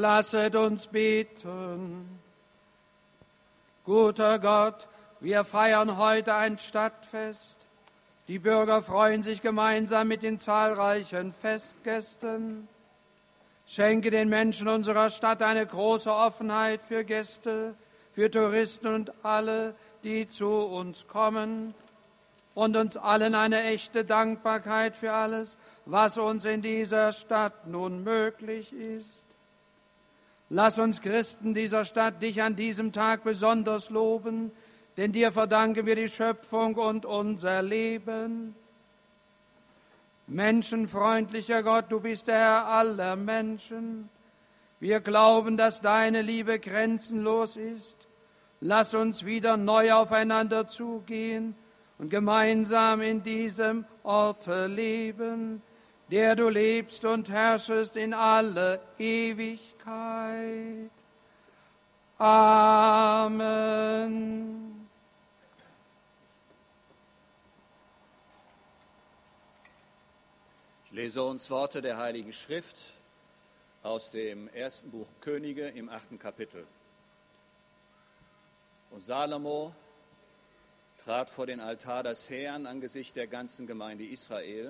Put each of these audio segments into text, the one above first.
Lasset uns beten. Guter Gott, wir feiern heute ein Stadtfest. Die Bürger freuen sich gemeinsam mit den zahlreichen Festgästen. Schenke den Menschen unserer Stadt eine große Offenheit für Gäste, für Touristen und alle, die zu uns kommen. Und uns allen eine echte Dankbarkeit für alles, was uns in dieser Stadt nun möglich ist. Lass uns Christen dieser Stadt dich an diesem Tag besonders loben, denn dir verdanken wir die Schöpfung und unser Leben. Menschenfreundlicher Gott, du bist der Herr aller Menschen. Wir glauben, dass deine Liebe grenzenlos ist. Lass uns wieder neu aufeinander zugehen und gemeinsam in diesem Orte leben, der du lebst und herrschest in alle Ewigkeit. Amen. Ich lese uns Worte der Heiligen Schrift aus dem ersten Buch Könige im 8. Kapitel. Und Salomo trat vor den Altar des Herrn angesichts der ganzen Gemeinde Israel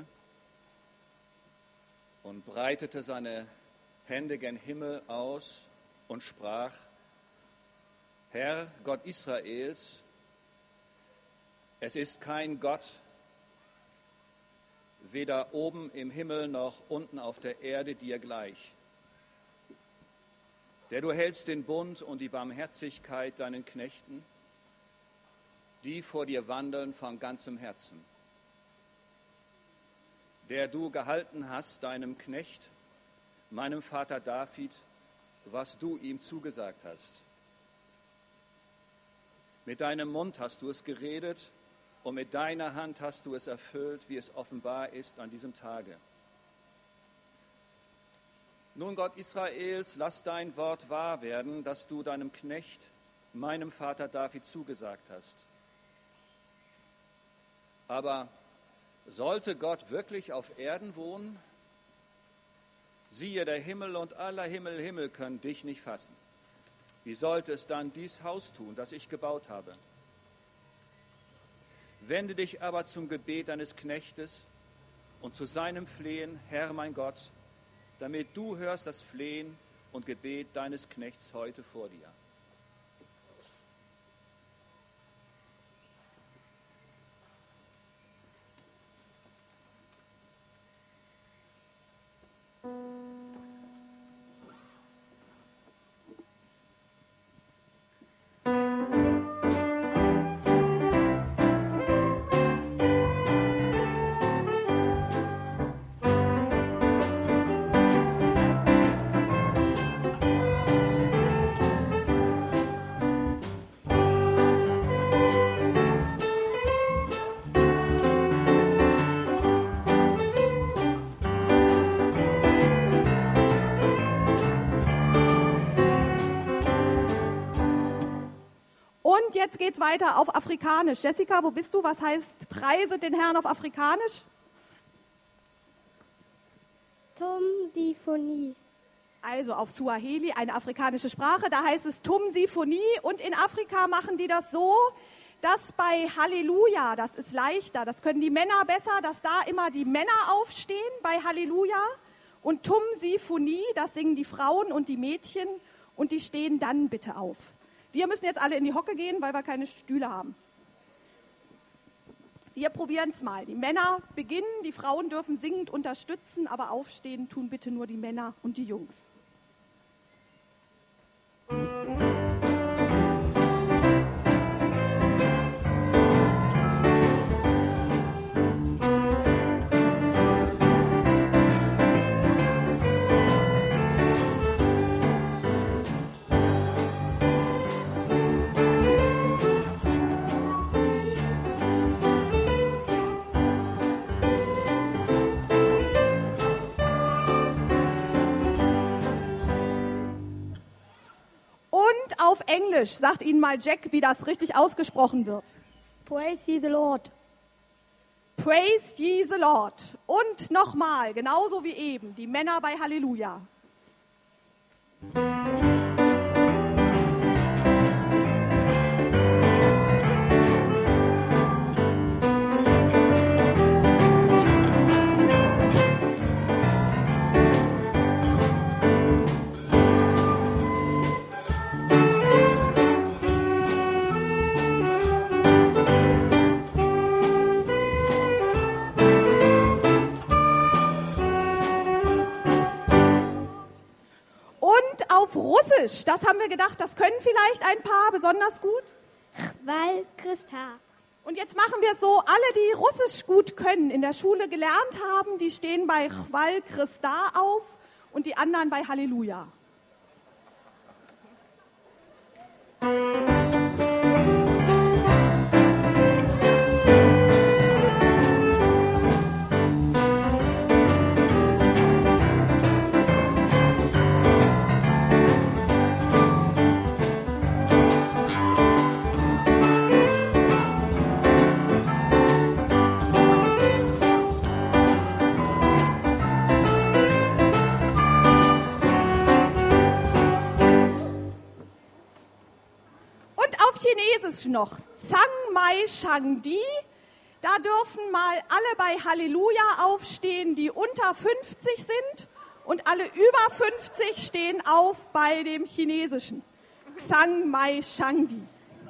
und breitete seine Hände gen Himmel aus und sprach: Herr, Gott Israels, es ist kein Gott, weder oben im Himmel noch unten auf der Erde dir gleich, der du hältst den Bund und die Barmherzigkeit deinen Knechten, die vor dir wandeln von ganzem Herzen, der du gehalten hast deinem Knecht, meinem Vater David, was du ihm zugesagt hast. Mit deinem Mund hast du es geredet und mit deiner Hand hast du es erfüllt, wie es offenbar ist an diesem Tage. Nun, Gott Israels, lass dein Wort wahr werden, das du deinem Knecht, meinem Vater David, zugesagt hast. Aber sollte Gott wirklich auf Erden wohnen? Siehe, der Himmel und aller Himmel können dich nicht fassen. Wie sollte es dann dies Haus tun, das ich gebaut habe? Wende dich aber zum Gebet deines Knechtes und zu seinem Flehen, Herr mein Gott, damit du hörst das Flehen und Gebet deines Knechts heute vor dir. Jetzt geht's weiter auf Afrikanisch. Jessica, wo bist du? Was heißt Preise den Herrn auf Afrikanisch? Tumsifonie. Also auf Suaheli, eine afrikanische Sprache, da heißt es Tumsifonie. Und in Afrika machen die das so, dass bei Halleluja, das ist leichter, das können die Männer besser, dass da immer die Männer aufstehen bei Halleluja. Und Tumsifonie, das singen die Frauen und die Mädchen und die stehen dann bitte auf. Wir müssen jetzt alle in die Hocke gehen, weil wir keine Stühle haben. Wir probieren es mal. Die Männer beginnen, die Frauen dürfen singend unterstützen, aber aufstehen tun bitte nur die Männer und die Jungs. Auf Englisch, sagt Ihnen mal Jack, wie das richtig ausgesprochen wird. Praise ye the Lord. Praise ye the Lord. Und nochmal, genauso wie eben, die Männer bei Halleluja. Russisch, das haben wir gedacht, das können vielleicht ein paar besonders gut. Chwal Christa. Und jetzt machen wir es so, alle, die Russisch gut können, in der Schule gelernt haben, die stehen bei Chwal Christa auf und die anderen bei Halleluja. Noch Zang Mai Shang Di. Da dürfen mal alle bei Halleluja aufstehen, die unter 50 sind, und alle über 50 stehen auf bei dem Chinesischen. Zang Mai Shang Di.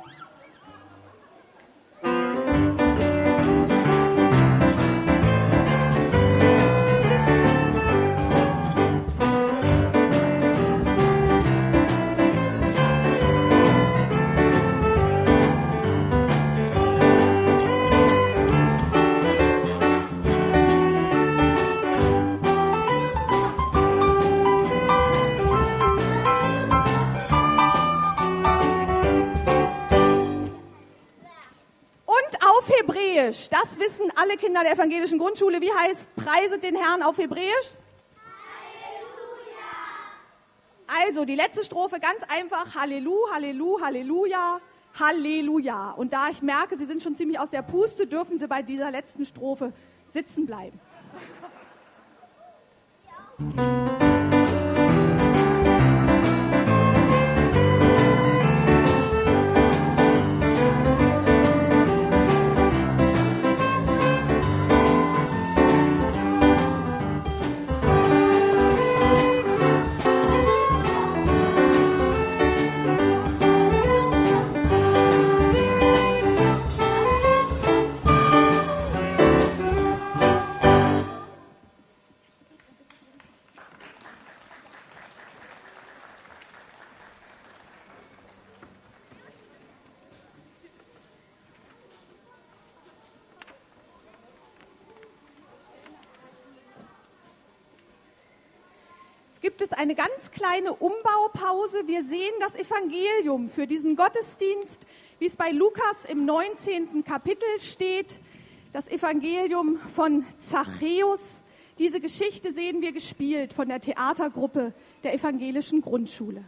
Das wissen alle Kinder der evangelischen Grundschule. Wie heißt Preiset den Herrn auf Hebräisch? Halleluja. Also die letzte Strophe ganz einfach. Hallelu, Hallelu, Halleluja, Halleluja. Und da ich merke, Sie sind schon ziemlich aus der Puste, dürfen Sie bei dieser letzten Strophe sitzen bleiben. Gibt es eine ganz kleine Umbaupause. Wir sehen das Evangelium für diesen Gottesdienst, wie es bei Lukas im 19. Kapitel steht. Das Evangelium von Zachäus. Diese Geschichte sehen wir gespielt von der Theatergruppe der evangelischen Grundschule.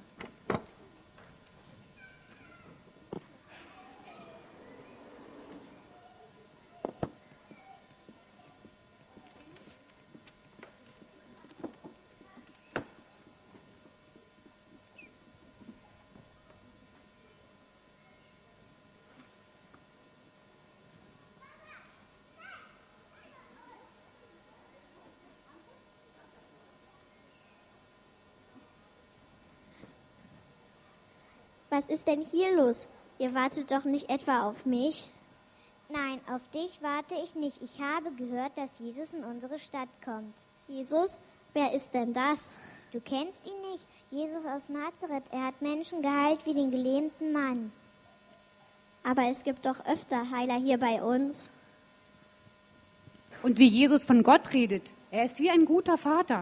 Was ist denn hier los? Ihr wartet doch nicht etwa auf mich? Nein, auf dich warte ich nicht. Ich habe gehört, dass Jesus in unsere Stadt kommt. Jesus? Wer ist denn das? Du kennst ihn nicht. Jesus aus Nazareth. Er hat Menschen geheilt wie den gelähmten Mann. Aber es gibt doch öfter Heiler hier bei uns. Und wie Jesus von Gott redet. Er ist wie ein guter Vater.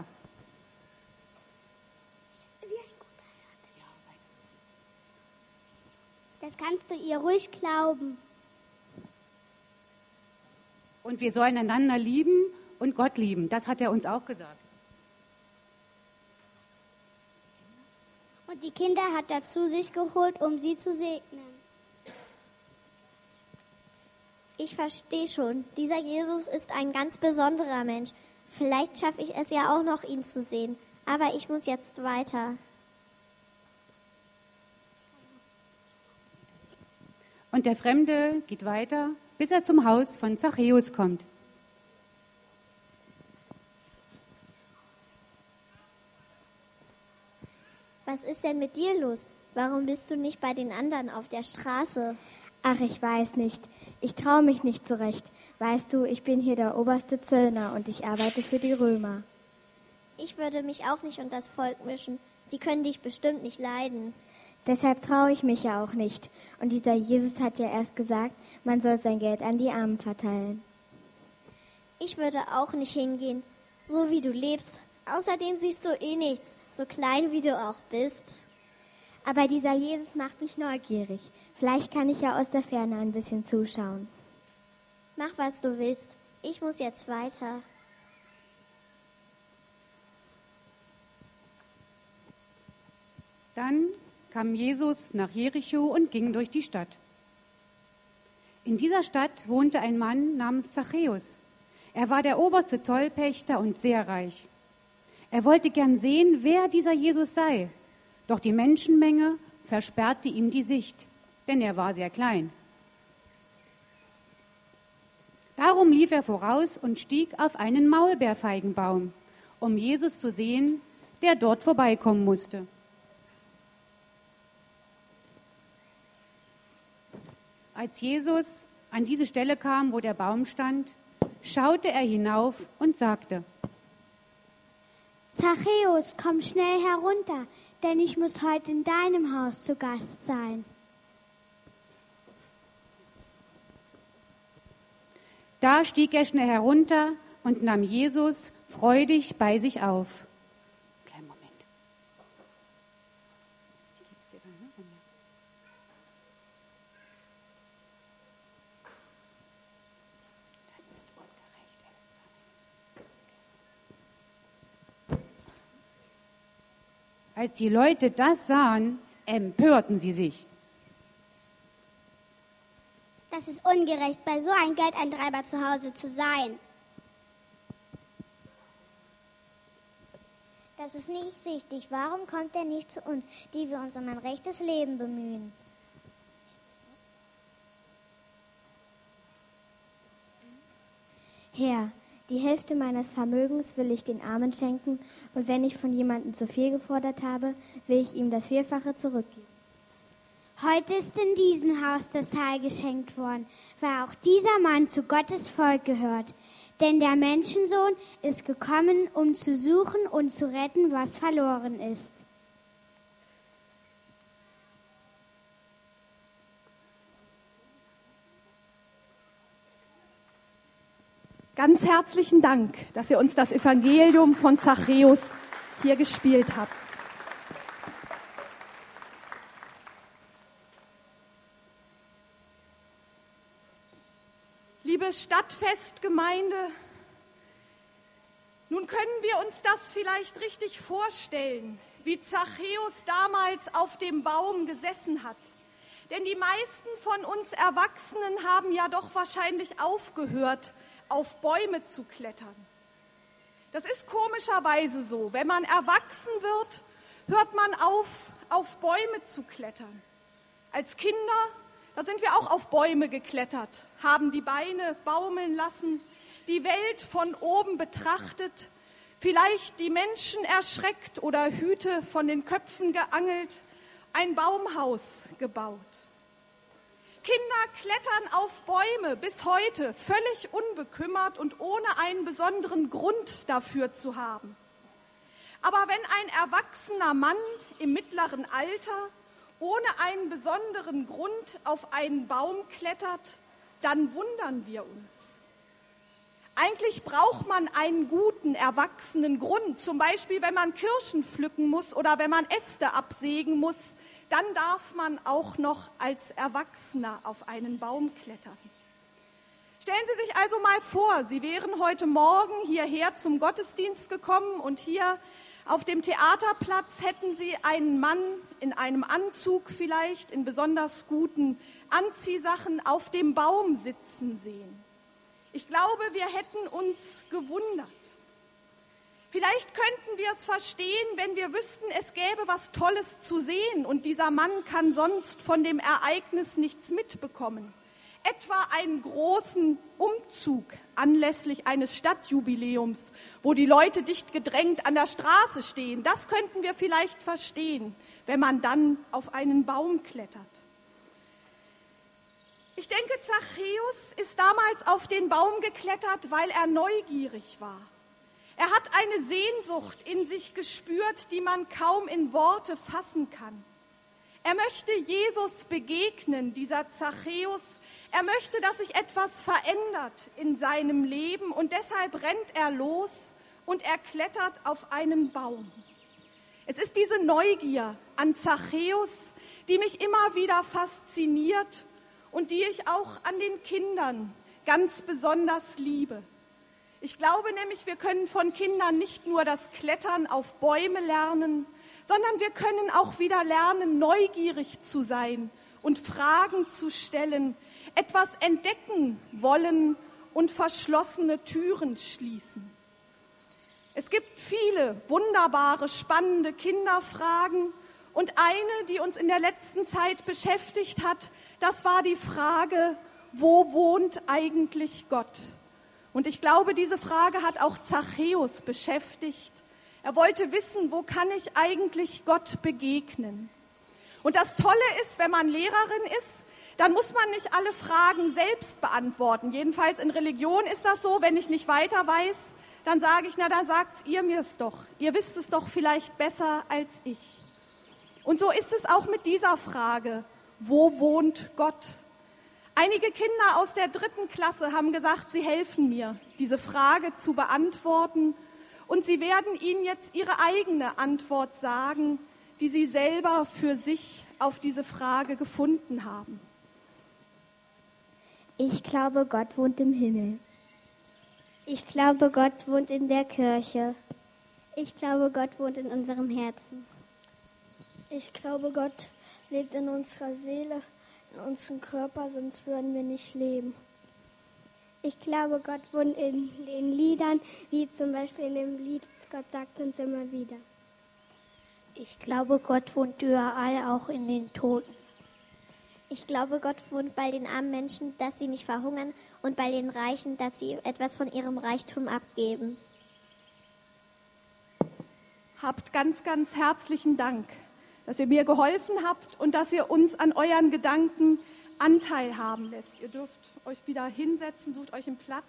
Das kannst du ihr ruhig glauben. Und wir sollen einander lieben und Gott lieben. Das hat er uns auch gesagt. Und die Kinder hat er zu sich geholt, um sie zu segnen. Ich verstehe schon. Dieser Jesus ist ein ganz besonderer Mensch. Vielleicht schaffe ich es ja auch noch, ihn zu sehen. Aber ich muss jetzt weiter. Und der Fremde geht weiter, bis er zum Haus von Zachäus kommt. Was ist denn mit dir los? Warum bist du nicht bei den anderen auf der Straße? Ach, ich weiß nicht. Ich traue mich nicht zurecht. Weißt du, ich bin hier der oberste Zöllner und ich arbeite für die Römer. Ich würde mich auch nicht unter das Volk mischen. Die können dich bestimmt nicht leiden. Deshalb traue ich mich ja auch nicht. Und dieser Jesus hat ja erst gesagt, man soll sein Geld an die Armen verteilen. Ich würde auch nicht hingehen, so wie du lebst. Außerdem siehst du eh nichts, so klein wie du auch bist. Aber dieser Jesus macht mich neugierig. Vielleicht kann ich ja aus der Ferne ein bisschen zuschauen. Mach, was du willst. Ich muss jetzt weiter. Dann kam Jesus nach Jericho und ging durch die Stadt. In dieser Stadt wohnte ein Mann namens Zachäus. Er war der oberste Zollpächter und sehr reich. Er wollte gern sehen, wer dieser Jesus sei. Doch die Menschenmenge versperrte ihm die Sicht, denn er war sehr klein. Darum lief er voraus und stieg auf einen Maulbeerfeigenbaum, um Jesus zu sehen, der dort vorbeikommen musste. Als Jesus an diese Stelle kam, wo der Baum stand, schaute er hinauf und sagte: Zachäus, komm schnell herunter, denn ich muss heute in deinem Haus zu Gast sein. Da stieg er schnell herunter und nahm Jesus freudig bei sich auf. Kleinen Moment. Ich gebe es dir dann, ne, von mir. Das ist ungerecht, Esther. Als die Leute das sahen, empörten sie sich. Das ist ungerecht, bei so einem Geldeintreiber zu Hause zu sein. Das ist nicht richtig. Warum kommt er nicht zu uns, die wir uns um ein rechtes Leben bemühen? Herr, die Hälfte meines Vermögens will ich den Armen schenken, und wenn ich von jemandem zu viel gefordert habe, will ich ihm das Vierfache zurückgeben. Heute ist in diesem Haus das Heil geschenkt worden, weil auch dieser Mann zu Gottes Volk gehört. Denn der Menschensohn ist gekommen, um zu suchen und zu retten, was verloren ist. Ganz herzlichen Dank, dass ihr uns das Evangelium von Zachäus hier gespielt habt. Liebe Stadtfestgemeinde, nun können wir uns das vielleicht richtig vorstellen, wie Zachäus damals auf dem Baum gesessen hat. Denn die meisten von uns Erwachsenen haben ja doch wahrscheinlich aufgehört, auf Bäume zu klettern. Das ist komischerweise so. Wenn man erwachsen wird, hört man auf Bäume zu klettern. Als Kinder, da sind wir auch auf Bäume geklettert, haben die Beine baumeln lassen, die Welt von oben betrachtet, vielleicht die Menschen erschreckt oder Hüte von den Köpfen geangelt, ein Baumhaus gebaut. Kinder klettern auf Bäume bis heute völlig unbekümmert und ohne einen besonderen Grund dafür zu haben. Aber wenn ein erwachsener Mann im mittleren Alter ohne einen besonderen Grund auf einen Baum klettert, dann wundern wir uns. Eigentlich braucht man einen guten, erwachsenen Grund. Zum Beispiel, wenn man Kirschen pflücken muss oder wenn man Äste absägen muss, dann darf man auch noch als Erwachsener auf einen Baum klettern. Stellen Sie sich also mal vor, Sie wären heute Morgen hierher zum Gottesdienst gekommen und hier auf dem Theaterplatz hätten Sie einen Mann in einem Anzug vielleicht, in besonders guten Anziehsachen auf dem Baum sitzen sehen. Ich glaube, wir hätten uns gewundert. Vielleicht könnten wir es verstehen, wenn wir wüssten, es gäbe was Tolles zu sehen und dieser Mann kann sonst von dem Ereignis nichts mitbekommen. Etwa einen großen Umzug anlässlich eines Stadtjubiläums, wo die Leute dicht gedrängt an der Straße stehen. Das könnten wir vielleicht verstehen, wenn man dann auf einen Baum klettert. Ich denke, Zachäus ist damals auf den Baum geklettert, weil er neugierig war. Er hat eine Sehnsucht in sich gespürt, die man kaum in Worte fassen kann. Er möchte Jesus begegnen, dieser Zachäus. Er möchte, dass sich etwas verändert in seinem Leben und deshalb rennt er los und er klettert auf einen Baum. Es ist diese Neugier an Zachäus, die mich immer wieder fasziniert und die ich auch an den Kindern ganz besonders liebe. Ich glaube nämlich, wir können von Kindern nicht nur das Klettern auf Bäume lernen, sondern wir können auch wieder lernen, neugierig zu sein und Fragen zu stellen, etwas entdecken wollen und verschlossene Türen schließen. Es gibt viele wunderbare, spannende Kinderfragen und eine, die uns in der letzten Zeit beschäftigt hat, das war die Frage, wo wohnt eigentlich Gott? Und ich glaube, diese Frage hat auch Zachäus beschäftigt. Er wollte wissen, wo kann ich eigentlich Gott begegnen? Und das Tolle ist, wenn man Lehrerin ist, dann muss man nicht alle Fragen selbst beantworten. Jedenfalls in Religion ist das so, wenn ich nicht weiter weiß, dann sage ich, na dann sagt ihr mir es doch. Ihr wisst es doch vielleicht besser als ich. Und so ist es auch mit dieser Frage, wo wohnt Gott? Einige Kinder aus der 3. Klasse haben gesagt, sie helfen mir, diese Frage zu beantworten. Und sie werden Ihnen jetzt ihre eigene Antwort sagen, die sie selber für sich auf diese Frage gefunden haben. Ich glaube, Gott wohnt im Himmel. Ich glaube, Gott wohnt in der Kirche. Ich glaube, Gott wohnt in unserem Herzen. Ich glaube, Gott lebt in unserer Seele, in unserem Körper, sonst würden wir nicht leben. Ich glaube, Gott wohnt in den Liedern, wie zum Beispiel in dem Lied Gott sagt uns immer wieder. Ich glaube, Gott wohnt überall, auch in den Toten. Ich glaube, Gott wohnt bei den armen Menschen, dass sie nicht verhungern und bei den Reichen, dass sie etwas von ihrem Reichtum abgeben. Habt ganz, ganz herzlichen Dank, dass ihr mir geholfen habt und dass ihr uns an euren Gedanken Anteil haben lässt. Ihr dürft euch wieder hinsetzen, sucht euch einen Platz.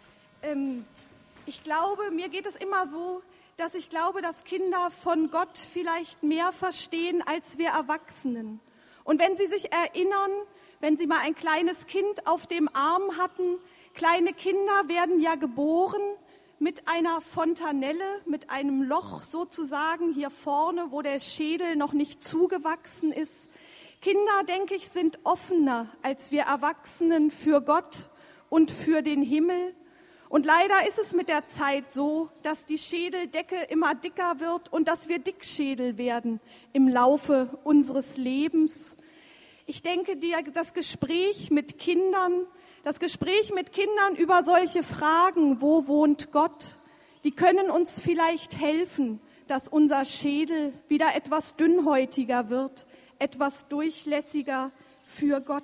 Ich glaube, mir geht es immer so, dass ich glaube, dass Kinder von Gott vielleicht mehr verstehen als wir Erwachsenen. Und wenn sie sich erinnern, wenn sie mal ein kleines Kind auf dem Arm hatten, kleine Kinder werden ja geboren mit einer Fontanelle, mit einem Loch sozusagen hier vorne, wo der Schädel noch nicht zugewachsen ist. Kinder, denke ich, sind offener als wir Erwachsenen für Gott und für den Himmel. Und leider ist es mit der Zeit so, dass die Schädeldecke immer dicker wird und dass wir Dickschädel werden im Laufe unseres Lebens. Ich denke, das Gespräch mit Kindern über solche Fragen, wo wohnt Gott, die können uns vielleicht helfen, dass unser Schädel wieder etwas dünnhäutiger wird, etwas durchlässiger für Gott.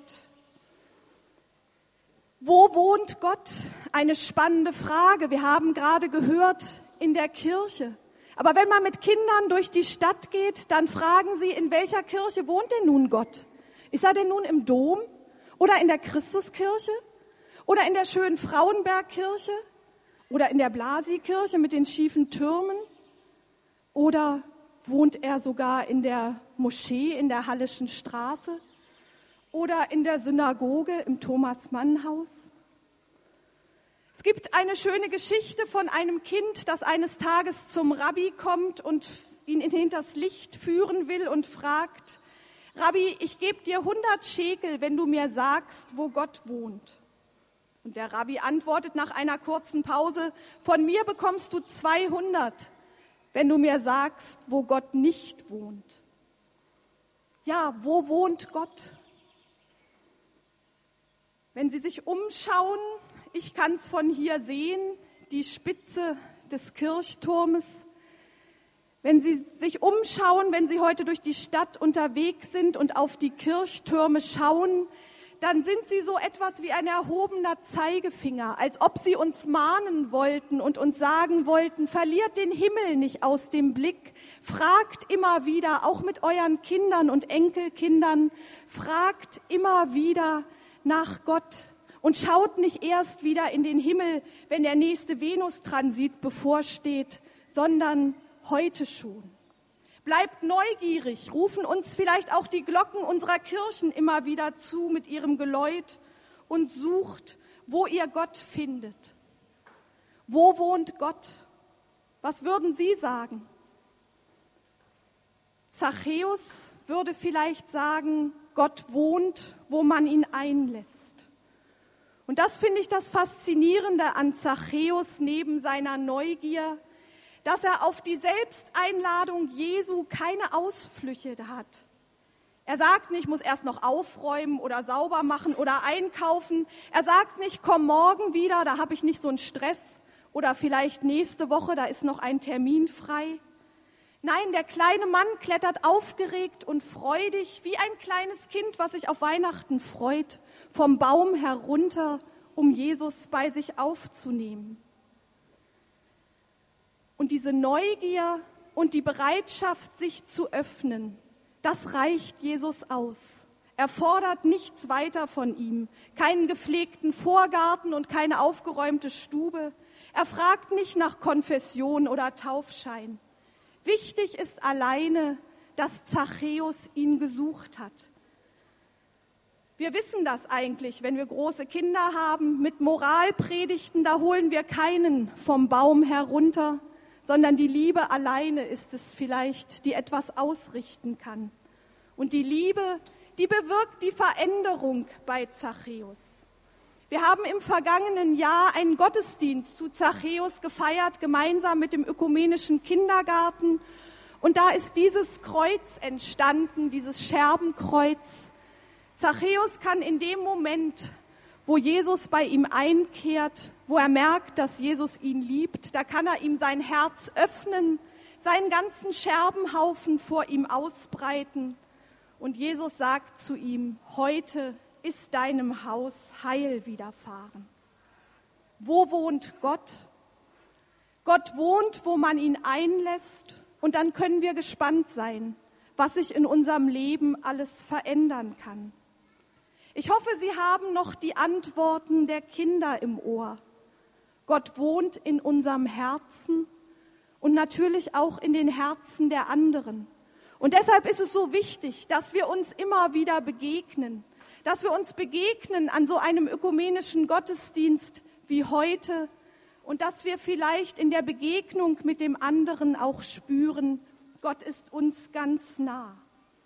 Wo wohnt Gott? Eine spannende Frage. Wir haben gerade gehört, in der Kirche. Aber wenn man mit Kindern durch die Stadt geht, dann fragen sie, in welcher Kirche wohnt denn nun Gott? Ist er denn nun im Dom oder in der Christuskirche oder in der schönen Frauenbergkirche oder in der Blasi-Kirche mit den schiefen Türmen? Oder wohnt er sogar in der Moschee in der Halleschen Straße? Oder in der Synagoge im Thomas-Mann-Haus? Es gibt eine schöne Geschichte von einem Kind, das eines Tages zum Rabbi kommt und ihn hinters Licht führen will und fragt, Rabbi, ich gebe dir 100 Schekel, wenn du mir sagst, wo Gott wohnt. Und der Rabbi antwortet nach einer kurzen Pause, von mir bekommst du 200, wenn du mir sagst, wo Gott nicht wohnt. Ja, wo wohnt Gott? Wenn Sie sich umschauen, ich kann es von hier sehen, die Spitze des Kirchturmes. Wenn Sie sich umschauen, wenn Sie heute durch die Stadt unterwegs sind und auf die Kirchtürme schauen, dann sind sie so etwas wie ein erhobener Zeigefinger, als ob sie uns mahnen wollten und uns sagen wollten, verliert den Himmel nicht aus dem Blick, fragt immer wieder, auch mit euren Kindern und Enkelkindern, fragt immer wieder nach Gott und schaut nicht erst wieder in den Himmel, wenn der nächste Venustransit bevorsteht, sondern heute schon. Bleibt neugierig, rufen uns vielleicht auch die Glocken unserer Kirchen immer wieder zu mit ihrem Geläut und sucht, wo ihr Gott findet. Wo wohnt Gott? Was würden Sie sagen? Zachäus würde vielleicht sagen, Gott wohnt, wo man ihn einlässt. Und das finde ich das Faszinierende an Zachäus neben seiner Neugier, dass er auf die Selbsteinladung Jesu keine Ausflüche hat. Er sagt nicht, ich muss erst noch aufräumen oder sauber machen oder einkaufen. Er sagt nicht, komm morgen wieder, da habe ich nicht so einen Stress. Oder vielleicht nächste Woche, da ist noch ein Termin frei. Nein, der kleine Mann klettert aufgeregt und freudig, wie ein kleines Kind, was sich auf Weihnachten freut, vom Baum herunter, um Jesus bei sich aufzunehmen. Und diese Neugier und die Bereitschaft, sich zu öffnen, das reicht Jesus aus. Er fordert nichts weiter von ihm, keinen gepflegten Vorgarten und keine aufgeräumte Stube. Er fragt nicht nach Konfession oder Taufschein. Wichtig ist alleine, dass Zachäus ihn gesucht hat. Wir wissen das eigentlich, wenn wir große Kinder haben. Mit Moralpredigten, da holen wir keinen vom Baum herunter, sondern die Liebe alleine ist es vielleicht, die etwas ausrichten kann. Und die Liebe, die bewirkt die Veränderung bei Zachäus. Wir haben im vergangenen Jahr einen Gottesdienst zu Zachäus gefeiert, gemeinsam mit dem ökumenischen Kindergarten. Und da ist dieses Kreuz entstanden, dieses Scherbenkreuz. Zachäus kann in dem Moment, wo Jesus bei ihm einkehrt, wo er merkt, dass Jesus ihn liebt, da kann er ihm sein Herz öffnen, seinen ganzen Scherbenhaufen vor ihm ausbreiten. Und Jesus sagt zu ihm, heute ist deinem Haus Heil widerfahren. Wo wohnt Gott? Gott wohnt, wo man ihn einlässt. Und dann können wir gespannt sein, was sich in unserem Leben alles verändern kann. Ich hoffe, Sie haben noch die Antworten der Kinder im Ohr. Gott wohnt in unserem Herzen und natürlich auch in den Herzen der anderen. Und deshalb ist es so wichtig, dass wir uns immer wieder begegnen, dass wir uns begegnen an so einem ökumenischen Gottesdienst wie heute und dass wir vielleicht in der Begegnung mit dem anderen auch spüren, Gott ist uns ganz nah.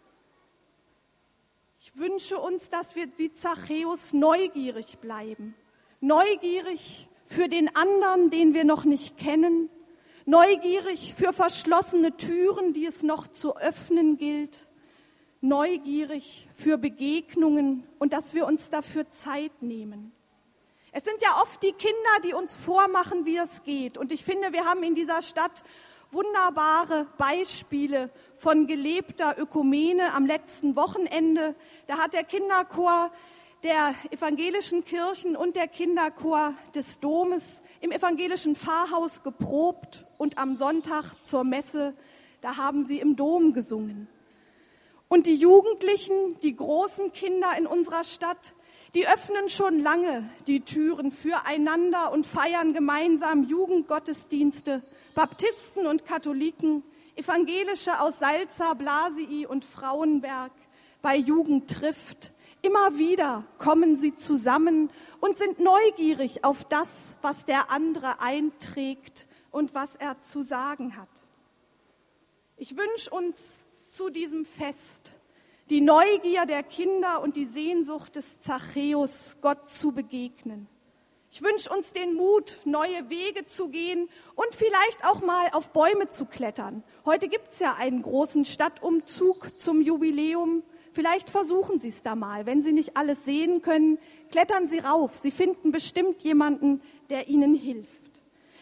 Ich wünsche uns, dass wir wie Zachäus neugierig bleiben. Neugierig für den anderen, den wir noch nicht kennen. Neugierig für verschlossene Türen, die es noch zu öffnen gilt. Neugierig für Begegnungen und dass wir uns dafür Zeit nehmen. Es sind ja oft die Kinder, die uns vormachen, wie es geht. Und ich finde, wir haben in dieser Stadt wunderbare Beispiele von gelebter Ökumene am letzten Wochenende. Da hat der Kinderchor der evangelischen Kirchen und der Kinderchor des Domes im evangelischen Pfarrhaus geprobt und am Sonntag zur Messe, da haben sie im Dom gesungen. Und die Jugendlichen, die großen Kinder in unserer Stadt, die öffnen schon lange die Türen füreinander und feiern gemeinsam Jugendgottesdienste, Baptisten und Katholiken, Evangelische aus Salza, Blasii und Frauenberg, bei Jugend trifft. Immer wieder kommen sie zusammen und sind neugierig auf das, was der andere einträgt und was er zu sagen hat. Ich wünsche uns zu diesem Fest die Neugier der Kinder und die Sehnsucht des Zachäus, Gott zu begegnen. Ich wünsche uns den Mut, neue Wege zu gehen und vielleicht auch mal auf Bäume zu klettern. Heute gibt es ja einen großen Stadtumzug zum Jubiläum. Vielleicht versuchen Sie es da mal. Wenn Sie nicht alles sehen können, klettern Sie rauf. Sie finden bestimmt jemanden, der Ihnen hilft.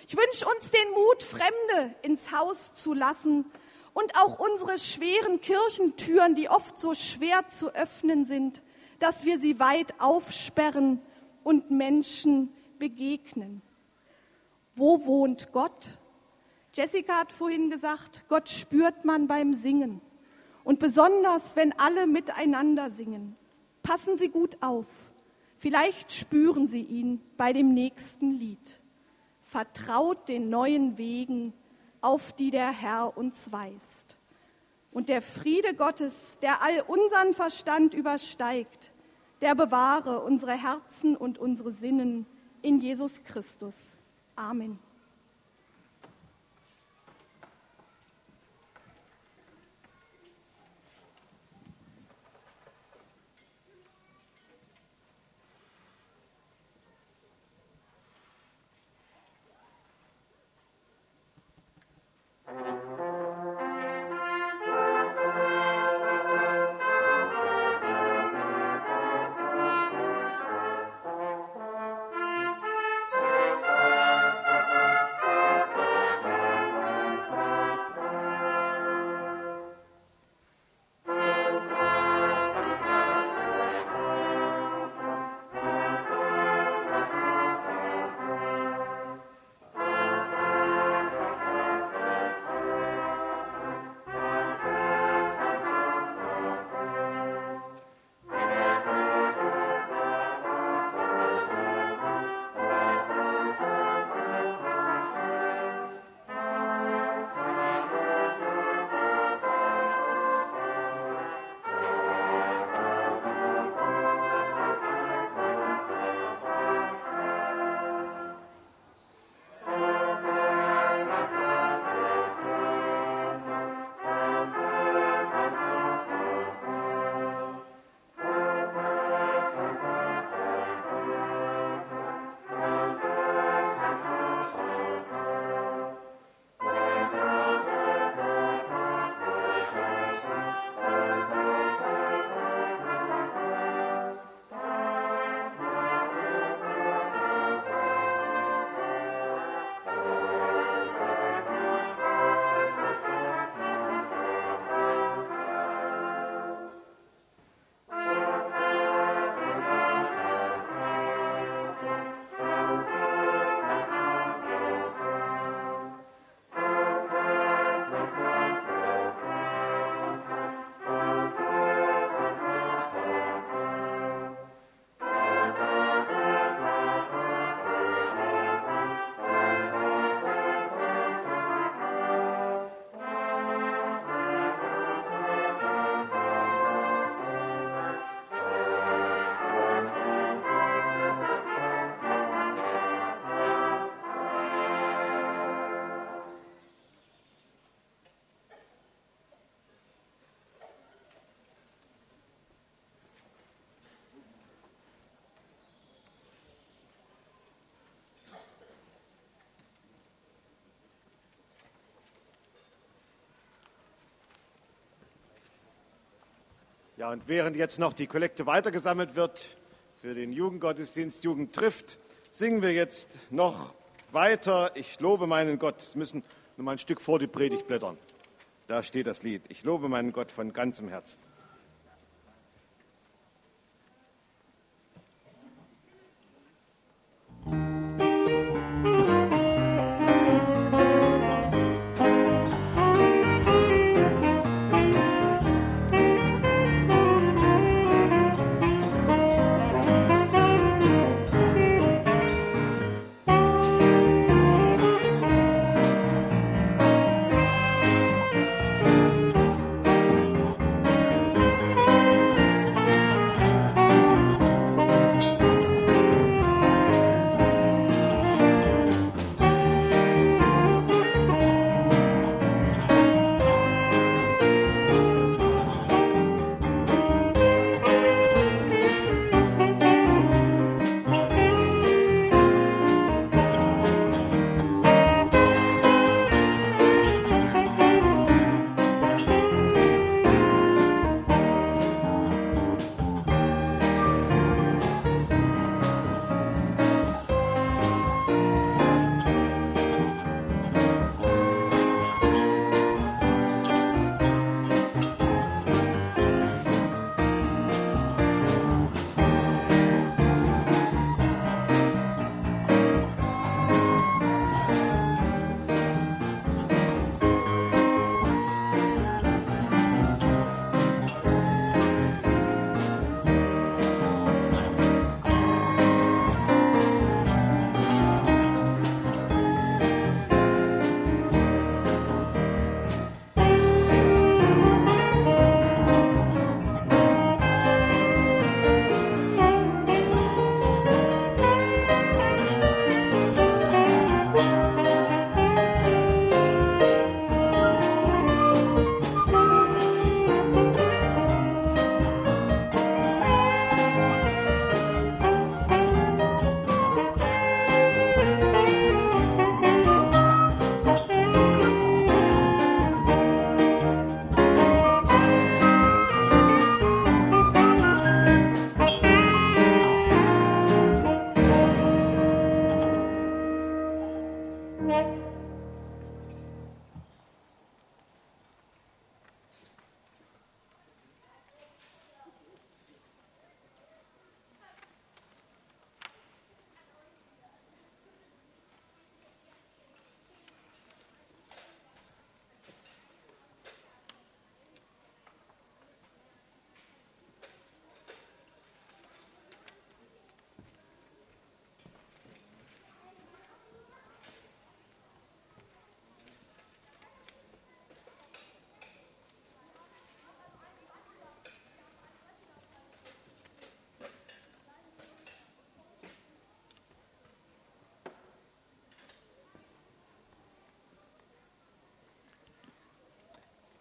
Ich wünsche uns den Mut, Fremde ins Haus zu lassen und auch unsere schweren Kirchentüren, die oft so schwer zu öffnen sind, dass wir sie weit aufsperren und Menschen begegnen. Wo wohnt Gott? Jessica hat vorhin gesagt, Gott spürt man beim Singen. Und besonders, wenn alle miteinander singen. Passen Sie gut auf. Vielleicht spüren Sie ihn bei dem nächsten Lied. Vertraut den neuen Wegen, auf die der Herr uns weist. Und der Friede Gottes, der all unseren Verstand übersteigt, der bewahre unsere Herzen und unsere Sinnen in Jesus Christus. Amen. Ja, und während jetzt noch die Kollekte weitergesammelt wird für den Jugendgottesdienst Jugend trifft, singen wir jetzt noch weiter. Ich lobe meinen Gott. Wir müssen noch mal ein Stück vor die Predigt blättern. Da steht das Lied. Ich lobe meinen Gott von ganzem Herzen.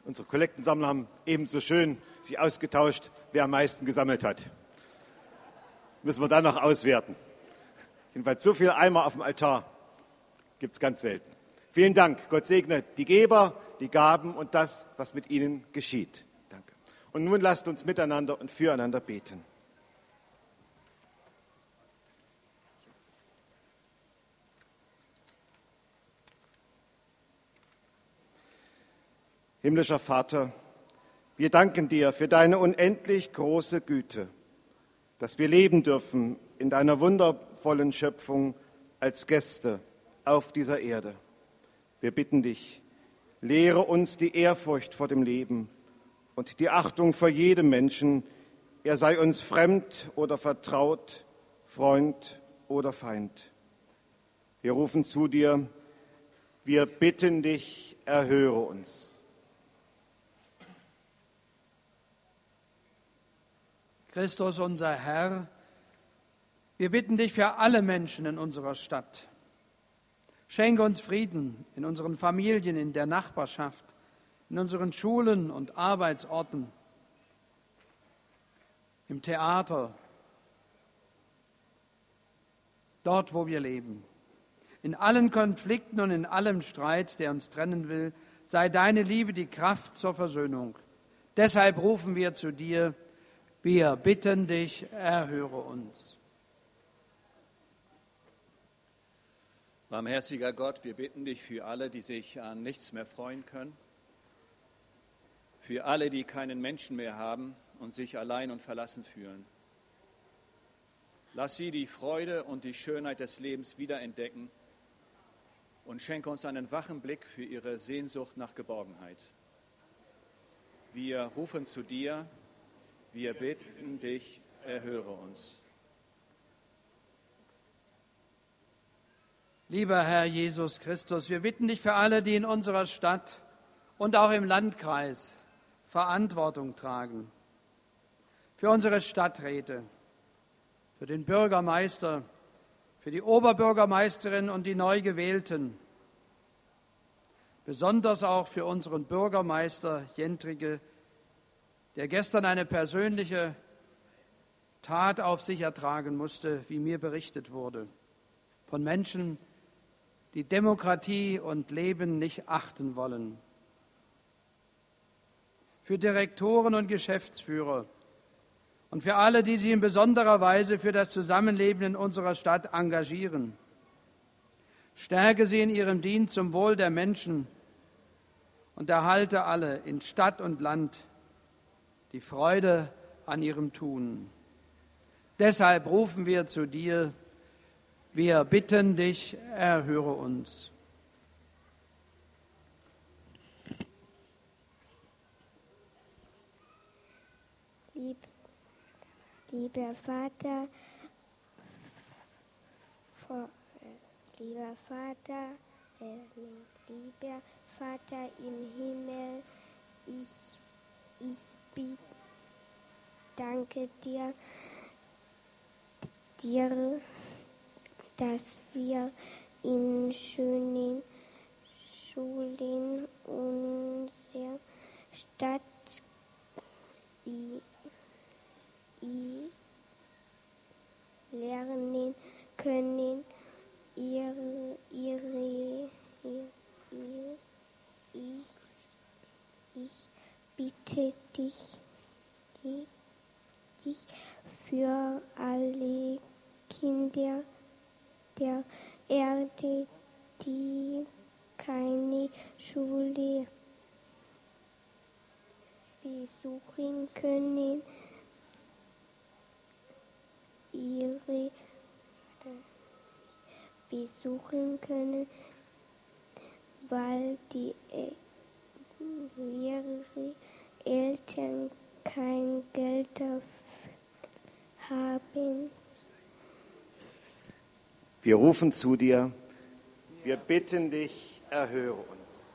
Unsere Kollektensammler haben ebenso schön sich ausgetauscht, wer am meisten gesammelt hat. Müssen wir dann noch auswerten. Jedenfalls so viele Eimer auf dem Altar gibt es ganz selten. Vielen Dank. Gott segne die Geber, die Gaben und das, was mit ihnen geschieht. Danke. Und nun lasst uns miteinander und füreinander beten. Himmlischer Vater, wir danken dir für deine unendlich große Güte, dass wir leben dürfen in deiner wundervollen Schöpfung als Gäste auf dieser Erde. Wir bitten dich, lehre uns die Ehrfurcht vor dem Leben und die Achtung vor jedem Menschen, er sei uns fremd oder vertraut, Freund oder Feind. Wir rufen zu dir, wir bitten dich, erhöre uns. Christus, unser Herr, wir bitten dich für alle Menschen in unserer Stadt. Schenke uns Frieden in unseren Familien, in der Nachbarschaft, in unseren Schulen und Arbeitsorten, im Theater, dort, wo wir leben. In allen Konflikten und in allem Streit, der uns trennen will, sei deine Liebe die Kraft zur Versöhnung. Deshalb rufen wir zu dir, wir bitten dich, erhöre uns. Barmherziger Gott, wir bitten dich für alle, die sich an nichts mehr freuen können, für alle, die keinen Menschen mehr haben und sich allein und verlassen fühlen. Lass sie die Freude und die Schönheit des Lebens wiederentdecken und schenke uns einen wachen Blick für ihre Sehnsucht nach Geborgenheit. Wir rufen zu dir, wir bitten dich, erhöre uns. Lieber Herr Jesus Christus, wir bitten dich für alle, die in unserer Stadt und auch im Landkreis Verantwortung tragen. Für unsere Stadträte, für den Bürgermeister, für die Oberbürgermeisterin und die neu gewählten. Besonders auch für unseren Bürgermeister Jentrige, der gestern eine persönliche Tat auf sich ertragen musste, wie mir berichtet wurde, von Menschen, die Demokratie und Leben nicht achten wollen. Für Direktoren und Geschäftsführer und für alle, die sich in besonderer Weise für das Zusammenleben in unserer Stadt engagieren. Stärke sie in ihrem Dienst zum Wohl der Menschen und erhalte alle in Stadt und Land die Freude an ihrem Tun. Deshalb rufen wir zu dir, wir bitten dich, erhöre uns. Lieber Vater, lieber Vater im Himmel, ich danke dir, dass wir in schönen Schulen unserer Stadt lernen können. Ich bitte dich für alle Kinder der Erde, die keine Schule besuchen können, weil ihre Eltern kein Geld dafür haben. Wir rufen zu dir, wir bitten dich, erhöre uns.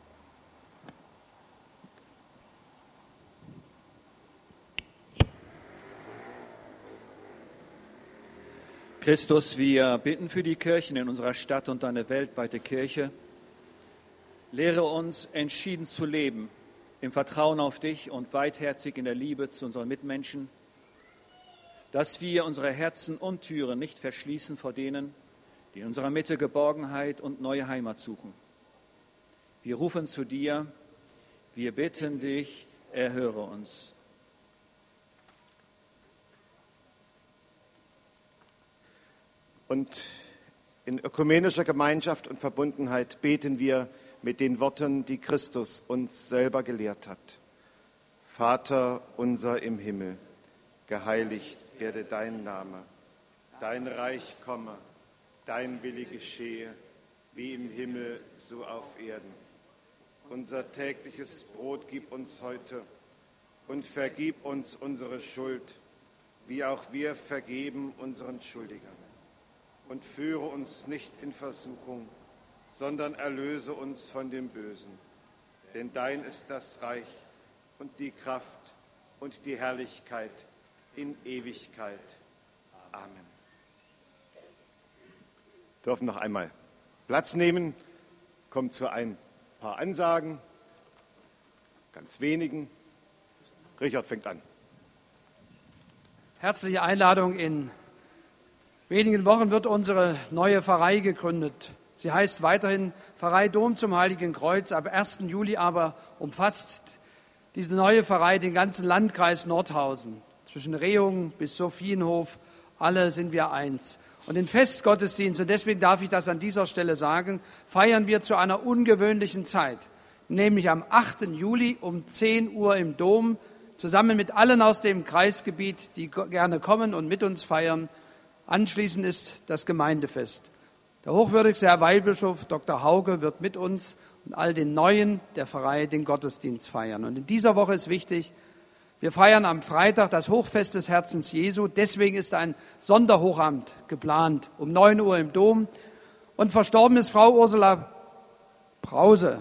Christus, wir bitten für die Kirchen in unserer Stadt und deine weltweite Kirche. Lehre uns, entschieden zu leben im Vertrauen auf dich und weitherzig in der Liebe zu unseren Mitmenschen, dass wir unsere Herzen und Türen nicht verschließen vor denen, die in unserer Mitte Geborgenheit und neue Heimat suchen. Wir rufen zu dir, wir bitten dich, erhöre uns. Und in ökumenischer Gemeinschaft und Verbundenheit beten wir mit den Worten, die Christus uns selber gelehrt hat. Vater unser im Himmel, geheiligt werde dein Name, dein Reich komme, dein Wille geschehe, wie im Himmel, so auf Erden. Unser tägliches Brot gib uns heute und vergib uns unsere Schuld, wie auch wir vergeben unseren Schuldigern. Und führe uns nicht in Versuchung, sondern erlöse uns von dem Bösen. Denn dein ist das Reich und die Kraft und die Herrlichkeit in Ewigkeit. Amen. Wir dürfen noch einmal Platz nehmen, kommt zu ein paar Ansagen, ganz wenigen. Richard fängt an. Herzliche Einladung. In wenigen Wochen wird unsere neue Pfarrei gegründet. Sie heißt weiterhin Pfarrei Dom zum Heiligen Kreuz. Ab 1. Juli aber umfasst diese neue Pfarrei den ganzen Landkreis Nordhausen. Zwischen Rehungen bis Sophienhof, alle sind wir eins. Und den Festgottesdienst, und deswegen darf ich das an dieser Stelle sagen, feiern wir zu einer ungewöhnlichen Zeit. Nämlich am 8. Juli um 10 Uhr im Dom, zusammen mit allen aus dem Kreisgebiet, die gerne kommen und mit uns feiern. Anschließend ist das Gemeindefest. Der hochwürdigste Herr Weihbischof Dr. Hauge wird mit uns und all den Neuen der Pfarrei den Gottesdienst feiern. Und in dieser Woche ist wichtig, wir feiern am Freitag das Hochfest des Herzens Jesu. Deswegen ist ein Sonderhochamt geplant, um 9 Uhr im Dom. Und verstorben ist Frau Ursula Brause.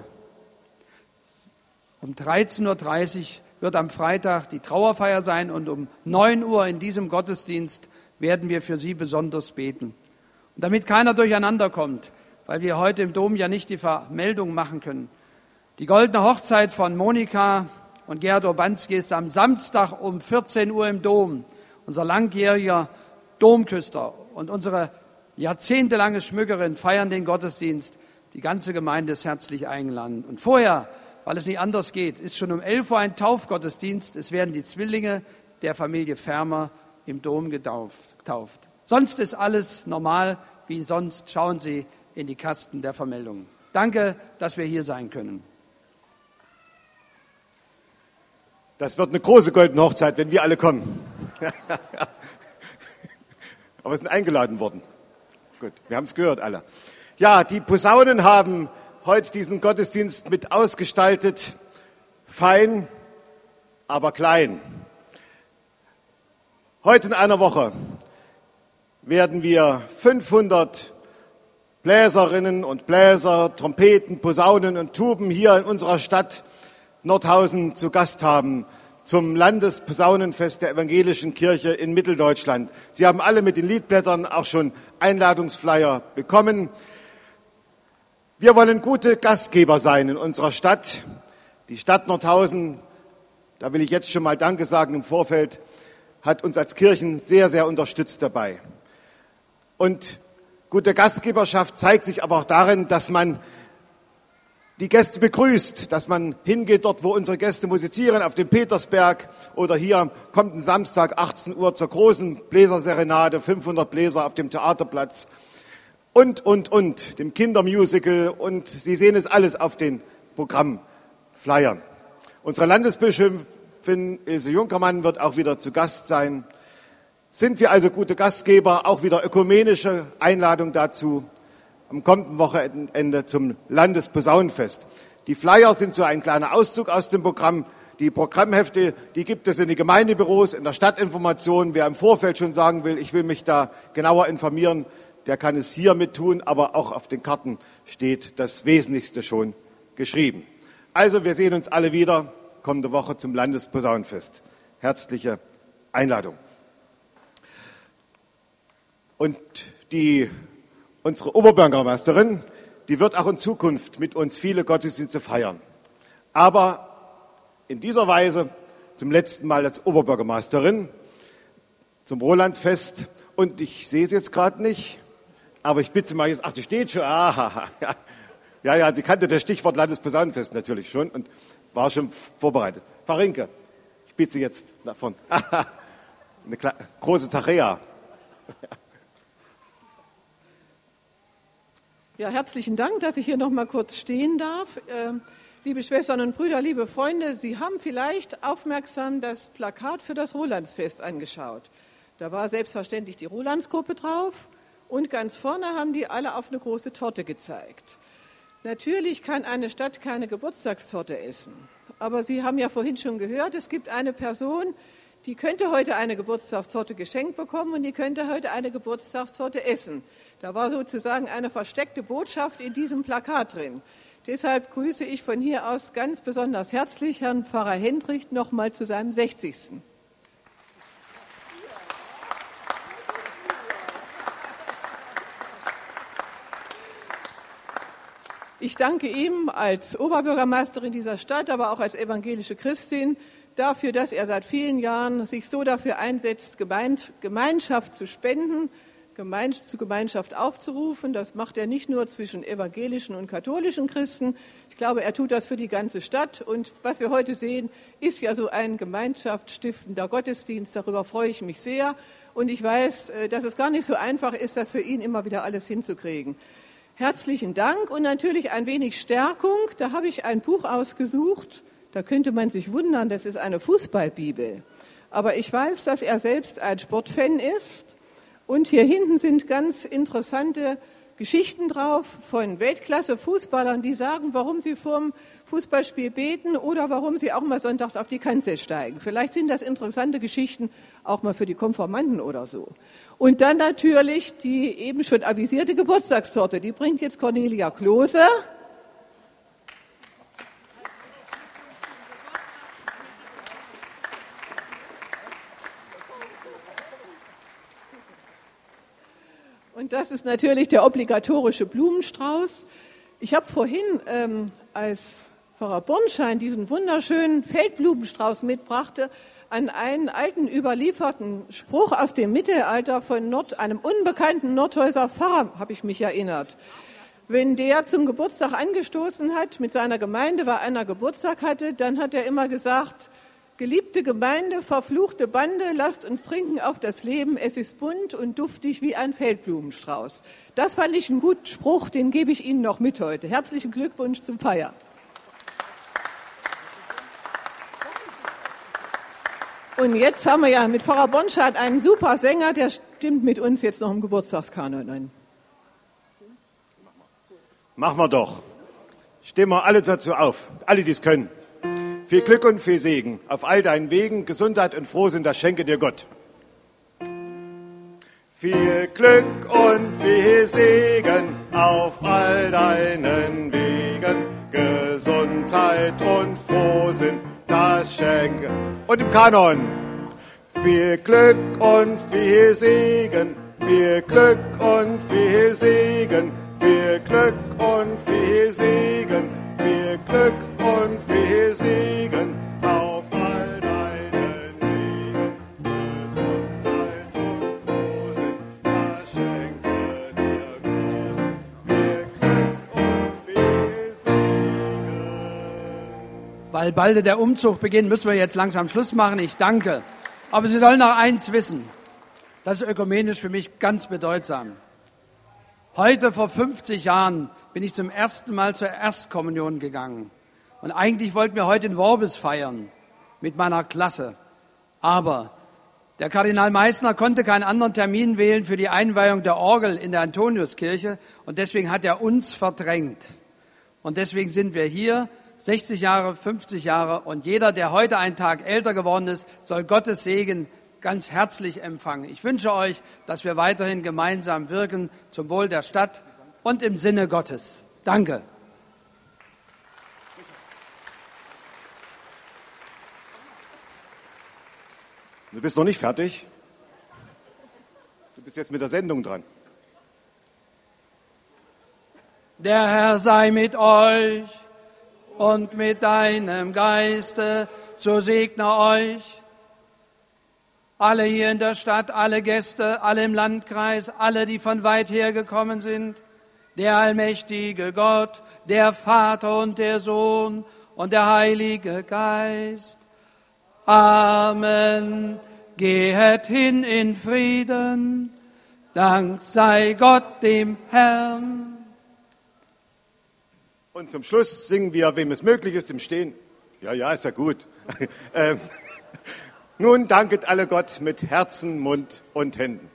Um 13.30 Uhr wird am Freitag die Trauerfeier sein und um 9 Uhr in diesem Gottesdienst werden wir für sie besonders beten. Und damit keiner durcheinander kommt, weil wir heute im Dom ja nicht die Vermeldung machen können. Die goldene Hochzeit von Monika und Gerd Urbanski ist am Samstag um 14 Uhr im Dom. Unser langjähriger Domküster und unsere jahrzehntelange Schmückerin feiern den Gottesdienst. Die ganze Gemeinde ist herzlich eingeladen. Und vorher, weil es nicht anders geht, ist schon um 11 Uhr ein Taufgottesdienst. Es werden die Zwillinge der Familie Fermer im Dom getauft. Sonst ist alles normal, wie sonst. Schauen Sie in die Kasten der Vermeldungen. Danke, dass wir hier sein können. Das wird eine große goldene Hochzeit, wenn wir alle kommen. Aber wir sind eingeladen worden. Gut, wir haben es gehört alle. Ja, die Posaunen haben heute diesen Gottesdienst mit ausgestaltet. Fein, aber klein. Heute in einer Woche werden wir 500 Bläserinnen und Bläser, Trompeten, Posaunen und Tuben hier in unserer Stadt Nordhausen zu Gast haben zum Landesposaunenfest der Evangelischen Kirche in Mitteldeutschland. Sie haben alle mit den Liedblättern auch schon Einladungsflyer bekommen. Wir wollen gute Gastgeber sein in unserer Stadt. Die Stadt Nordhausen, da will ich jetzt schon mal Danke sagen im Vorfeld, hat uns als Kirchen sehr, sehr unterstützt dabei. Und gute Gastgeberschaft zeigt sich aber auch darin, dass man die Gäste begrüßt, dass man hingeht dort, wo unsere Gäste musizieren, auf dem Petersberg oder hier kommenden Samstag 18 Uhr zur großen Bläserserenade, 500 Bläser auf dem Theaterplatz und, dem Kindermusical und Sie sehen es alles auf den Programmflyern. Unsere Landesbischöfin Ilse Junkermann wird auch wieder zu Gast sein. Sind wir also gute Gastgeber, auch wieder ökumenische Einladung dazu am kommenden Wochenende zum Landesposaunenfest. Die Flyer sind so ein kleiner Auszug aus dem Programm. Die Programmhefte, die gibt es in den Gemeindebüros, in der Stadtinformation. Wer im Vorfeld schon sagen will, ich will mich da genauer informieren, der kann es hier mit tun, aber auch auf den Karten steht das Wesentlichste schon geschrieben. Also wir sehen uns alle wieder kommende Woche zum Landesposaunenfest. Herzliche Einladung. Und unsere Oberbürgermeisterin, die wird auch in Zukunft mit uns viele Gottesdienste feiern. Aber in dieser Weise zum letzten Mal als Oberbürgermeisterin zum Rolandsfest. Und ich sehe sie jetzt gerade nicht, aber ich bitte mal jetzt, ach, sie steht schon. Ja, sie kannte das Stichwort Landesposaunenfest natürlich schon und war schon vorbereitet. Frau Rinke, ich bitte Sie jetzt nach vorne. Eine große Zachäa. Ja, herzlichen Dank, dass ich hier noch mal kurz stehen darf. Liebe Schwestern und Brüder, liebe Freunde, Sie haben vielleicht aufmerksam das Plakat für das Rolandsfest angeschaut. Da war selbstverständlich die Rolandsgruppe drauf und ganz vorne haben die alle auf eine große Torte gezeigt. Natürlich kann eine Stadt keine Geburtstagstorte essen, aber Sie haben ja vorhin schon gehört, es gibt eine Person, die könnte heute eine Geburtstagstorte geschenkt bekommen und die könnte heute eine Geburtstagstorte essen. Da war sozusagen eine versteckte Botschaft in diesem Plakat drin. Deshalb grüße ich von hier aus ganz besonders herzlich Herrn Pfarrer Hendrich nochmal zu seinem 60. Ich danke ihm als Oberbürgermeisterin dieser Stadt, aber auch als evangelische Christin dafür, dass er seit vielen Jahren sich so dafür einsetzt, Gemeinschaft zu spenden, zu Gemeinschaft aufzurufen. Das macht er nicht nur zwischen evangelischen und katholischen Christen. Ich glaube, er tut das für die ganze Stadt. Und was wir heute sehen, ist ja so ein gemeinschaftsstiftender Gottesdienst. Darüber freue ich mich sehr. Und ich weiß, dass es gar nicht so einfach ist, das für ihn immer wieder alles hinzukriegen. Herzlichen Dank und natürlich ein wenig Stärkung. Da habe ich ein Buch ausgesucht. Da könnte man sich wundern, das ist eine Fußballbibel. Aber ich weiß, dass er selbst ein Sportfan ist. Und hier hinten sind ganz interessante Geschichten drauf von Weltklasse-Fußballern, die sagen, warum sie vorm Fußballspiel beten oder warum sie auch mal sonntags auf die Kanzel steigen. Vielleicht sind das interessante Geschichten auch mal für die Konformanten oder so. Und dann natürlich die eben schon avisierte Geburtstagstorte. Die bringt jetzt Cornelia Klose. Und das ist natürlich der obligatorische Blumenstrauß. Ich habe vorhin, als Pfarrer Bornschein diesen wunderschönen Feldblumenstrauß mitbrachte, an einen alten überlieferten Spruch aus dem Mittelalter von einem unbekannten Nordhäuser Pfarrer, habe ich mich erinnert. Wenn der zum Geburtstag angestoßen hat, mit seiner Gemeinde, weil einer Geburtstag hatte, dann hat er immer gesagt: Geliebte Gemeinde, verfluchte Bande, lasst uns trinken auf das Leben, es ist bunt und duftig wie ein Feldblumenstrauß. Das fand ich einen guten Spruch, den gebe ich Ihnen noch mit heute. Herzlichen Glückwunsch zum Feiern. Und jetzt haben wir ja mit Pfarrer Bonschardt einen super Sänger, der stimmt mit uns jetzt noch im Geburtstagskanon ein. Machen wir doch. Stimmen wir alle dazu auf, alle, die es können. Viel Glück und viel Segen auf all deinen Wegen, Gesundheit und Frohsinn, das schenke dir Gott. Viel Glück und viel Segen auf all deinen Wegen, Gesundheit und Frohsinn, das schenke. Und im Kanon. Viel Glück und viel Segen, viel Glück und viel Segen, viel Glück und viel Segen, viel Glück und viel Segen auf all deinen Wegen, Gesundheit und Frohsinn, das schenke dir Gott. Viel Glück und viel Segen. Weil bald der Umzug beginnt, müssen wir jetzt langsam Schluss machen. Ich danke. Aber Sie sollen noch eins wissen. Das ist ökumenisch für mich ganz bedeutsam. Heute vor 50 Jahren bin ich zum ersten Mal zur Erstkommunion gegangen. Und eigentlich wollten wir heute in Worbis feiern mit meiner Klasse. Aber der Kardinal Meissner konnte keinen anderen Termin wählen für die Einweihung der Orgel in der Antoniuskirche. Und deswegen hat er uns verdrängt. Und deswegen sind wir hier, 60 Jahre, 50 Jahre. Und jeder, der heute einen Tag älter geworden ist, soll Gottes Segen ganz herzlich empfangen. Ich wünsche euch, dass wir weiterhin gemeinsam wirken zum Wohl der Stadt und im Sinne Gottes. Danke. Du bist noch nicht fertig. Du bist jetzt mit der Sendung dran. Der Herr sei mit euch und mit deinem Geiste, so segne euch alle hier in der Stadt, alle Gäste, alle im Landkreis, alle, die von weit her gekommen sind, der allmächtige Gott, der Vater und der Sohn und der Heilige Geist. Amen. Gehet hin in Frieden. Dank sei Gott dem Herrn. Und zum Schluss singen wir, wem es möglich ist, im Stehen. Ja, ist ja gut. Nun danket alle Gott mit Herzen, Mund und Händen.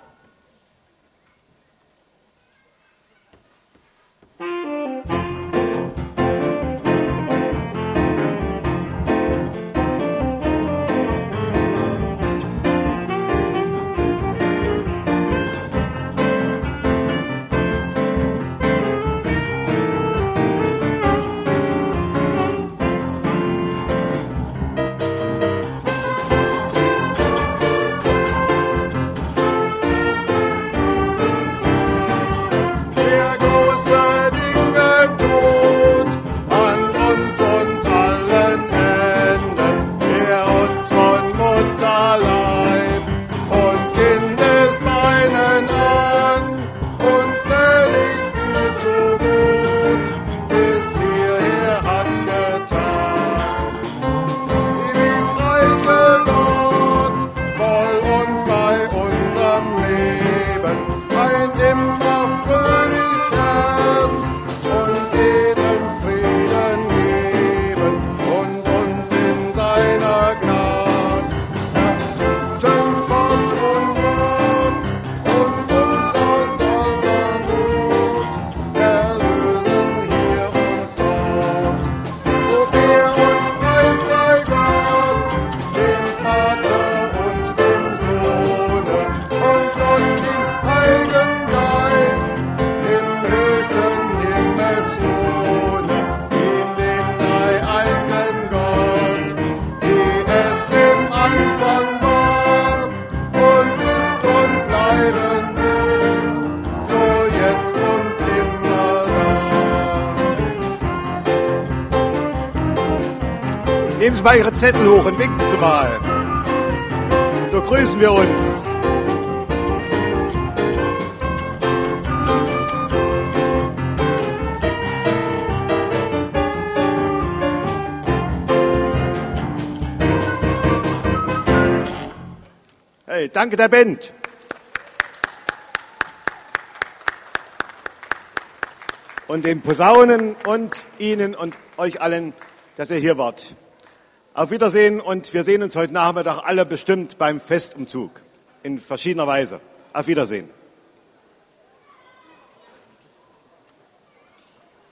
Nehmen Sie mal Ihre Zettel hoch und winken Sie mal. So grüßen wir uns. Hey, danke der Band. Und den Posaunen und Ihnen und euch allen, dass ihr hier wart. Auf Wiedersehen und wir sehen uns heute Nachmittag alle bestimmt beim Festumzug in verschiedener Weise. Auf Wiedersehen.